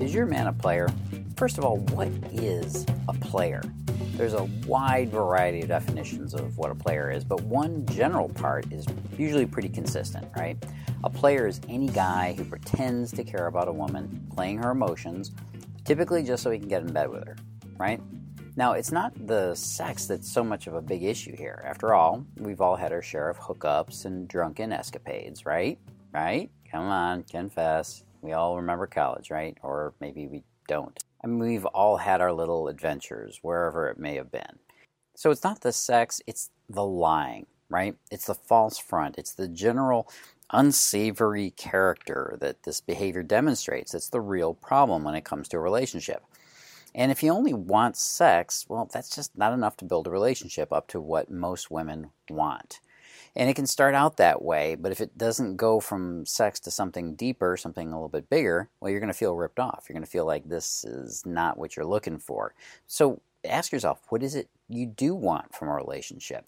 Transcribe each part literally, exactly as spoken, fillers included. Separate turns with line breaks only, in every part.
Is your man a player? First of all, what is a player? There's a wide variety of definitions of what a player is, but one general part is usually pretty consistent, right? A player is any guy who pretends to care about a woman, playing her emotions, typically just so he can get in bed with her, right? Now, it's not the sex that's so much of a big issue here. After all, we've all had our share of hookups and drunken escapades, right? Right? Come on, confess. We all remember college, right? Or maybe we don't. I mean, we've all had our little adventures, wherever it may have been. So it's not the sex, it's the lying, right? It's the false front. It's the general unsavory character that this behavior demonstrates that's the real problem when it comes to a relationship. And if you only want sex, well, that's just not enough to build a relationship up to what most women want. And it can start out that way, but if it doesn't go from sex to something deeper, something a little bit bigger, well, you're going to feel ripped off. You're going to feel like this is not what you're looking for. So ask yourself, what is it you do want from a relationship?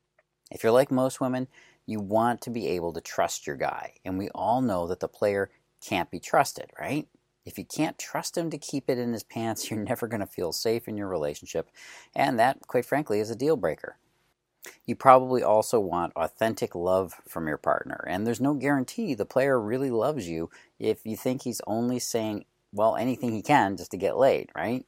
If you're like most women, you want to be able to trust your guy. And we all know that the player can't be trusted, right? If you can't trust him to keep it in his pants, you're never going to feel safe in your relationship. And that, quite frankly, is a deal breaker. You probably also want authentic love from your partner. And there's no guarantee the player really loves you if you think he's only saying, well, anything he can just to get laid, right?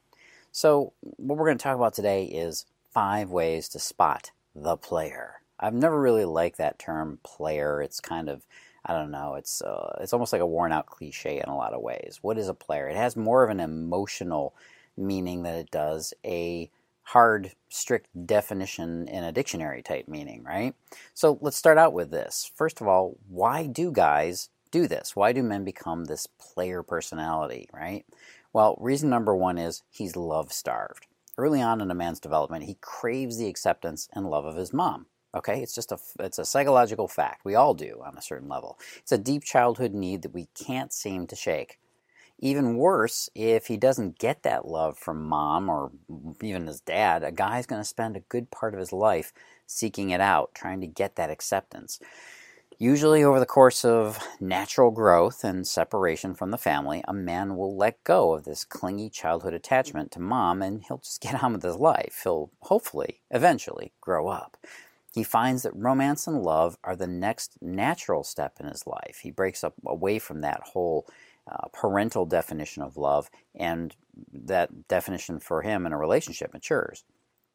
So what we're going to talk about today is five ways to spot the player. I've never really liked that term player. It's kind of, I don't know, it's uh, it's almost like a worn-out cliche in a lot of ways. What is a player? It has more of an emotional meaning than it does a hard, strict definition in a dictionary type meaning, right? So let's start out with this. First of all, why do guys do this? Why do men become this player personality, right? Well, reason number one is he's love-starved. Early on in a man's development, he craves the acceptance and love of his mom. Okay, it's just a, it's a psychological fact. We all do on a certain level. It's a deep childhood need that we can't seem to shake. Even worse, if he doesn't get that love from mom or even his dad, a guy's going to spend a good part of his life seeking it out, trying to get that acceptance. Usually over the course of natural growth and separation from the family, a man will let go of this clingy childhood attachment to mom and he'll just get on with his life. He'll hopefully, eventually, grow up. He finds that romance and love are the next natural step in his life. He breaks up away from that whole uh, parental definition of love, and that definition for him in a relationship matures.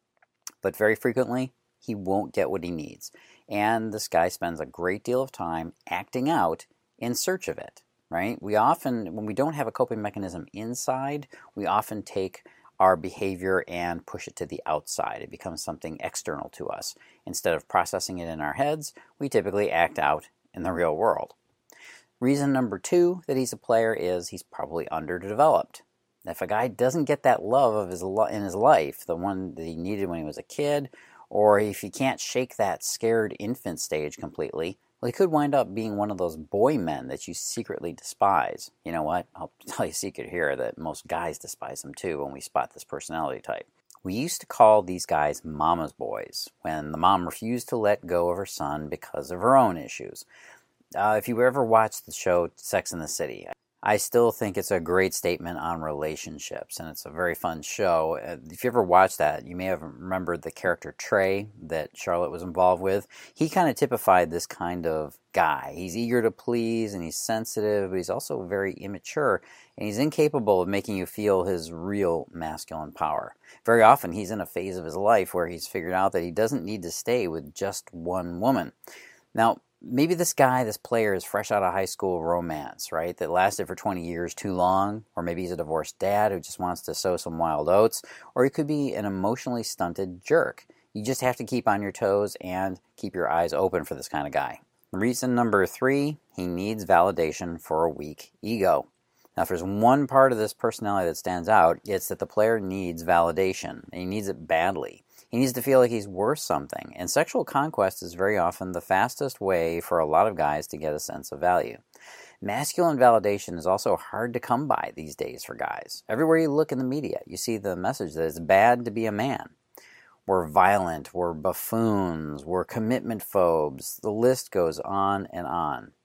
But very frequently, he won't get what he needs. And this guy spends a great deal of time acting out in search of it, right? We often, when we don't have a coping mechanism inside, we often take our behavior and push it to the outside. It becomes something external to us. Instead of processing it in our heads, we typically act out in the real world. Reason number two that he's a player is he's probably underdeveloped. If a guy doesn't get that love of his lo- in his life, the one that he needed when he was a kid, or if he can't shake that scared infant stage completely, well, he could wind up being one of those boy men that you secretly despise. You know what? I'll tell you a secret here that most guys despise them too when we spot this personality type. We used to call these guys mama's boys when the mom refused to let go of her son because of her own issues. Uh, if you ever watched the show Sex and the City, I still think it's a great statement on relationships, and it's a very fun show. Uh, if you ever watched that, you may have remembered the character Trey that Charlotte was involved with. He kind of typified this kind of guy. He's eager to please, and he's sensitive, but he's also very immature, and he's incapable of making you feel his real masculine power. Very often, he's in a phase of his life where he's figured out that he doesn't need to stay with just one woman. Now, maybe this guy, this player, is fresh out of high school romance, right, that lasted for twenty years too long, or maybe he's a divorced dad who just wants to sow some wild oats, or he could be an emotionally stunted jerk. You just have to keep on your toes and keep your eyes open for this kind of guy. Reason number three, he needs validation for a weak ego. Now, if there's one part of this personality that stands out, it's that the player needs validation, and he needs it badly. He needs to feel like he's worth something, and sexual conquest is very often the fastest way for a lot of guys to get a sense of value. Masculine validation is also hard to come by these days for guys. Everywhere you look in the media, you see the message that it's bad to be a man. We're violent, we're buffoons, we're commitment phobes. The list goes on and on.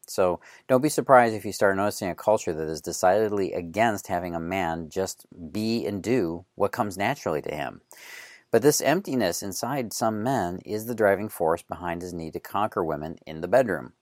So don't be surprised if you start noticing a culture that is decidedly against having a man just be and do what comes naturally to him. But this emptiness inside some men is the driving force behind his need to conquer women in the bedroom.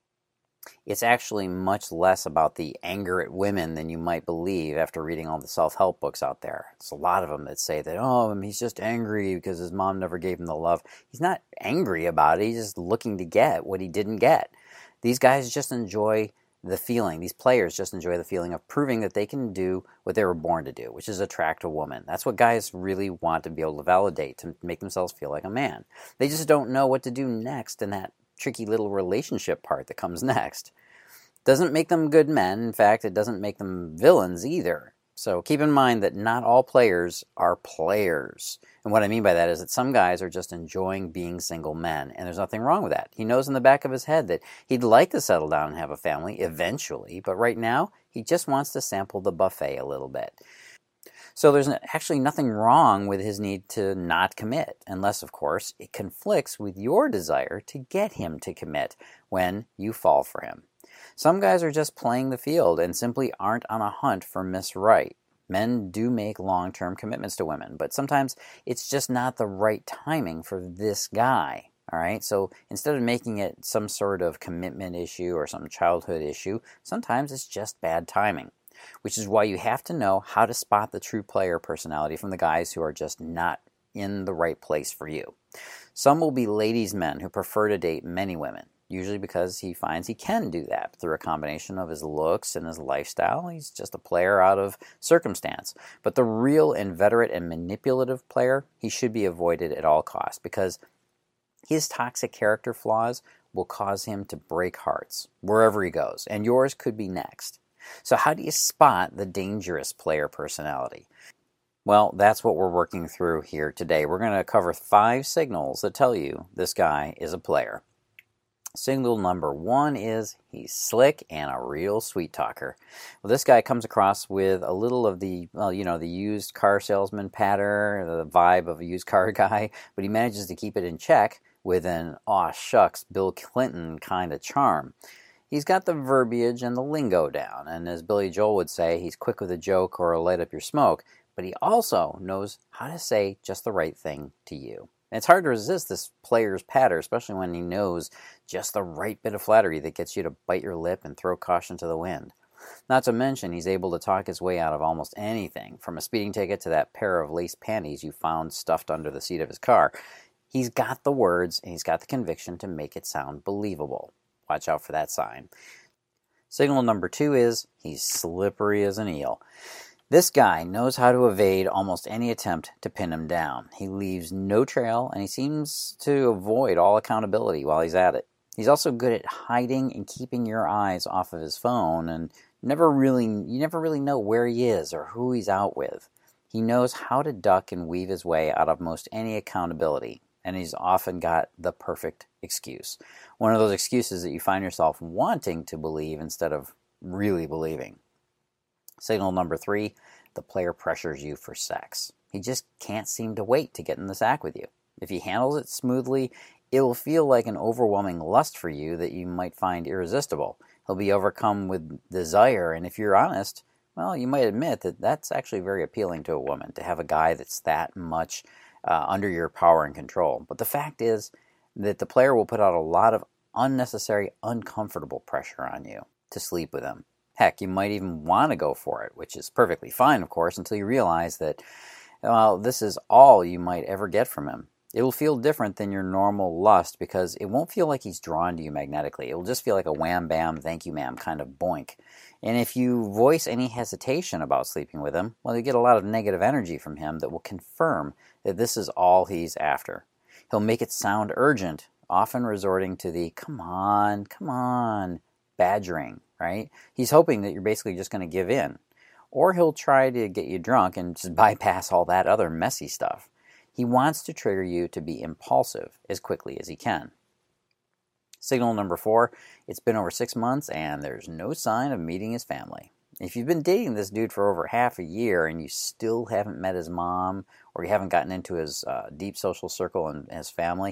It's actually much less about the anger at women than you might believe after reading all the self-help books out there. There's a lot of them that say that, oh, he's just angry because his mom never gave him the love. He's not angry about it. He's just looking to get what he didn't get. These guys just enjoy the feeling. These players just enjoy the feeling of proving that they can do what they were born to do, which is attract a woman. That's what guys really want to be able to validate, to make themselves feel like a man. They just don't know what to do next in that tricky little relationship part that comes next. Doesn't make them good men. In fact, it doesn't make them villains either. So keep in mind that not all players are players. And what I mean by that is that some guys are just enjoying being single men, and there's nothing wrong with that. He knows in the back of his head that he'd like to settle down and have a family eventually, but right now he just wants to sample the buffet a little bit. So there's actually nothing wrong with his need to not commit, unless, of course, it conflicts with your desire to get him to commit when you fall for him. Some guys are just playing the field and simply aren't on a hunt for Miss Right. Men do make long-term commitments to women, but sometimes it's just not the right timing for this guy. All right, so instead of making it some sort of commitment issue or some childhood issue, sometimes it's just bad timing, which is why you have to know how to spot the true player personality from the guys who are just not in the right place for you. Some will be ladies' men who prefer to date many women, usually because he finds he can do that through a combination of his looks and his lifestyle. He's just a player out of circumstance. But the real inveterate and manipulative player, he should be avoided at all costs because his toxic character flaws will cause him to break hearts wherever he goes, and yours could be next. So how do you spot the dangerous player personality? Well, that's what we're working through here today. We're going to cover five signals that tell you this guy is a player. Signal number one is he's slick and a real sweet talker. Well, this guy comes across with a little of the, well, you know, the used car salesman patter, the vibe of a used car guy, but he manages to keep it in check with an aw shucks Bill Clinton kind of charm. He's got the verbiage and the lingo down, and as Billy Joel would say, he's quick with a joke or light up your smoke, but he also knows how to say just the right thing to you. And it's hard to resist this player's patter, especially when he knows just the right bit of flattery that gets you to bite your lip and throw caution to the wind. Not to mention, he's able to talk his way out of almost anything, from a speeding ticket to that pair of lace panties you found stuffed under the seat of his car. He's got the words, and he's got the conviction to make it sound believable. Watch out for that sign. Signal number two is he's slippery as an eel. This guy knows how to evade almost any attempt to pin him down. He leaves no trail, and he seems to avoid all accountability while he's at it. He's also good at hiding and keeping your eyes off of his phone, and never really you never really know where he is or who he's out with. He knows how to duck and weave his way out of most any accountability, and he's often got the perfect excuse. One of those excuses that you find yourself wanting to believe instead of really believing. Signal number three, the player pressures you for sex. He just can't seem to wait to get in the sack with you. If he handles it smoothly, it will feel like an overwhelming lust for you that you might find irresistible. He'll be overcome with desire, and if you're honest, well, you might admit that that's actually very appealing to a woman, to have a guy that's that much uh, under your power and control. But the fact is that the player will put out a lot of unnecessary, uncomfortable pressure on you to sleep with him. Heck, you might even want to go for it, which is perfectly fine, of course, until you realize that, well, this is all you might ever get from him. It will feel different than your normal lust because it won't feel like he's drawn to you magnetically. It will just feel like a wham, bam, thank you, ma'am kind of boink. And if you voice any hesitation about sleeping with him, well, you get a lot of negative energy from him that will confirm that this is all he's after. He'll make it sound urgent, often resorting to the, come on, come on, badgering. Right? He's hoping that you're basically just going to give in. Or he'll try to get you drunk and just bypass all that other messy stuff. He wants to trigger you to be impulsive as quickly as he can. Signal number four, it's been over six months and there's no sign of meeting his family. If you've been dating this dude for over half a year and you still haven't met his mom or you haven't gotten into his uh, deep social circle and his family,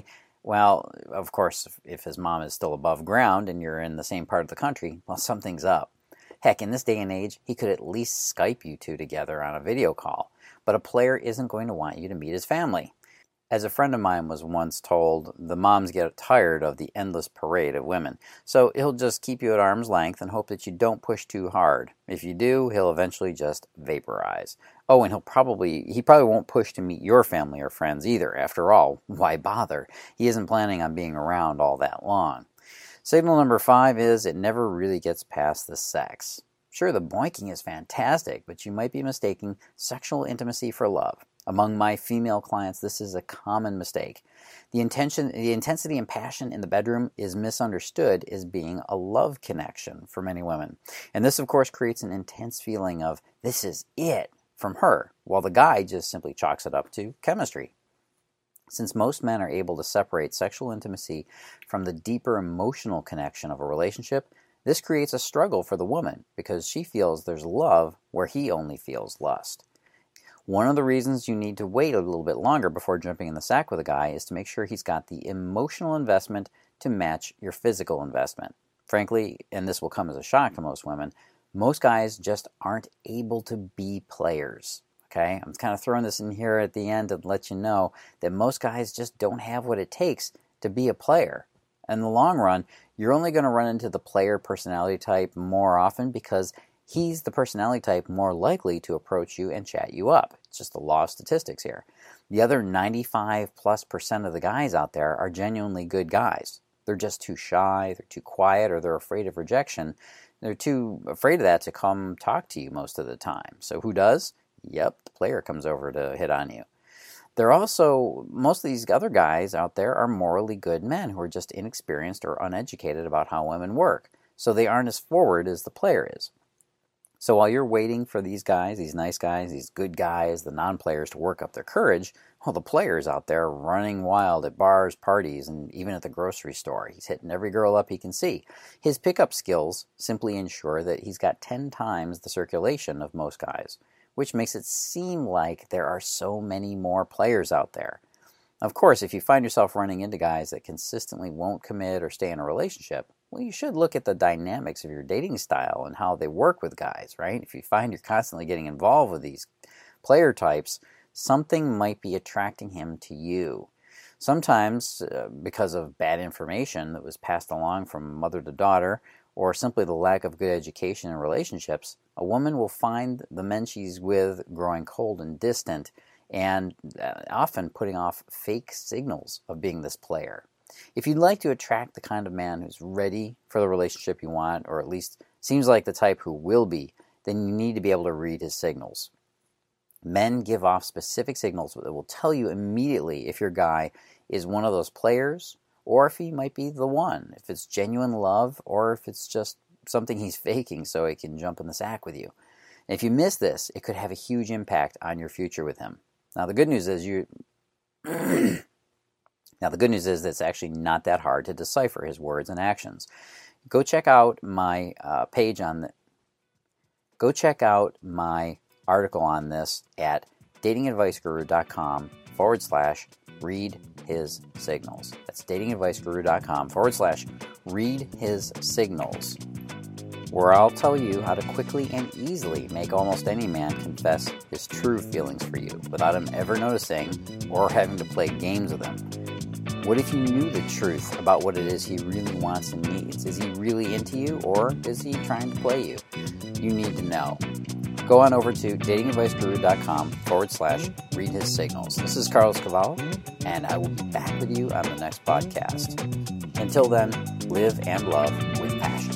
Well, of course, if, if his mom is still above ground and you're in the same part of the country, well, something's up. Heck, in this day and age, he could at least Skype you two together on a video call. But a player isn't going to want you to meet his family. As a friend of mine was once told, the moms get tired of the endless parade of women. So he'll just keep you at arm's length and hope that you don't push too hard. If you do, he'll eventually just vaporize. Oh, and he'll probably, he probably won't push to meet your family or friends either. After all, why bother? He isn't planning on being around all that long. Signal number five is it never really gets past the sex. Sure, the boinking is fantastic, but you might be mistaking sexual intimacy for love. Among my female clients, this is a common mistake. The intention, the intensity and passion in the bedroom is misunderstood as being a love connection for many women. And this, of course, creates an intense feeling of, this is it, from her, while the guy just simply chalks it up to chemistry. Since most men are able to separate sexual intimacy from the deeper emotional connection of a relationship, this creates a struggle for the woman because she feels there's love where he only feels lust. One of the reasons you need to wait a little bit longer before jumping in the sack with a guy is to make sure he's got the emotional investment to match your physical investment. Frankly, and this will come as a shock to most women, most guys just aren't able to be players. Okay, I'm kind of throwing this in here at the end to let you know that most guys just don't have what it takes to be a player. In the long run, you're only going to run into the player personality type more often because he's the personality type more likely to approach you and chat you up. It's just the law of statistics here. The other ninety-five plus percent of the guys out there are genuinely good guys. They're just too shy, they're too quiet, or they're afraid of rejection. They're too afraid of that to come talk to you most of the time. So who does? Yep, the player comes over to hit on you. They're also, most of these other guys out there are morally good men who are just inexperienced or uneducated about how women work. So they aren't as forward as the player is. So while you're waiting for these guys, these nice guys, these good guys, the non-players to work up their courage, well, the player's out there running wild at bars, parties, and even at the grocery store. He's hitting every girl up he can see. His pickup skills simply ensure that he's got ten times the circulation of most guys, which makes it seem like there are so many more players out there. Of course, if you find yourself running into guys that consistently won't commit or stay in a relationship, well, you should look at the dynamics of your dating style and how they work with guys, right? If you find you're constantly getting involved with these player types, something might be attracting him to you. Sometimes, uh, because of bad information that was passed along from mother to daughter, or simply the lack of good education in relationships, a woman will find the men she's with growing cold and distant, and often putting off fake signals of being this player. If you'd like to attract the kind of man who's ready for the relationship you want, or at least seems like the type who will be, then you need to be able to read his signals. Men give off specific signals that will tell you immediately if your guy is one of those players, or if he might be the one, if it's genuine love, or if it's just something he's faking so he can jump in the sack with you. And if you miss this, it could have a huge impact on your future with him. Now the good news is you Now the good news is that it's actually not that hard to decipher his words and actions. Go check out my uh, page on the Go check out my article on this at datingadviceguru.com forward slash read his signals. That's datingadviceguru.com forward slash read his signals, where I'll tell you how to quickly and easily make almost any man confess his true feelings for you without him ever noticing or having to play games with him. What if you knew the truth about what it is he really wants and needs? Is he really into you, or is he trying to play you? You need to know. Go on over to datingadviceguru.com forward slash read his signals. This is Carlos Cavallo, and I will be back with you on the next podcast. Until then, live and love with passion.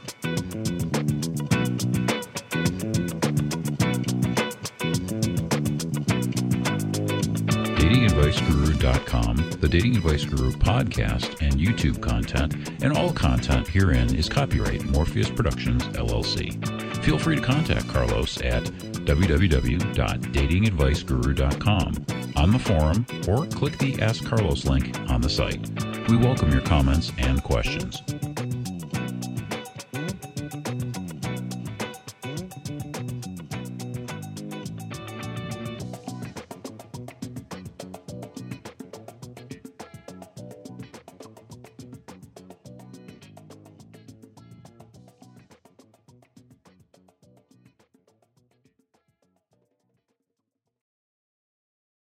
dating advice guru dot com, the Dating Advice Guru podcast and YouTube content, and all content herein is copyright Morpheus Productions, L L C. Feel free to contact Carlos at w w w dot dating advice guru dot com, on the forum, or click the Ask Carlos link on the site. We welcome your comments and questions.